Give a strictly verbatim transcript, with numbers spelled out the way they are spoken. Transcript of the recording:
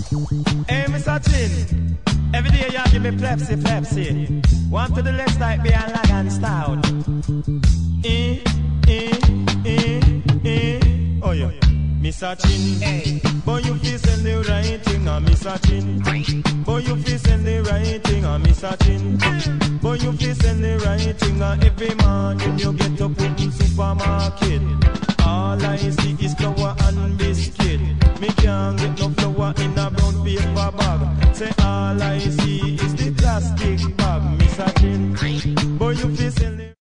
Hey, Mister Chin, every day you give me Pepsi, Pepsi. One to the left like be a lag and stout. Eh, eh, eh, eh. Oh yeah, Mister Chin. Hey. Boy, you feel send the right thing on Mister Chin. Boy, you feel send the right thing on Mister Chin. Boy, you feel send the right thing on every morning you get up in the supermarket. All I see is clothes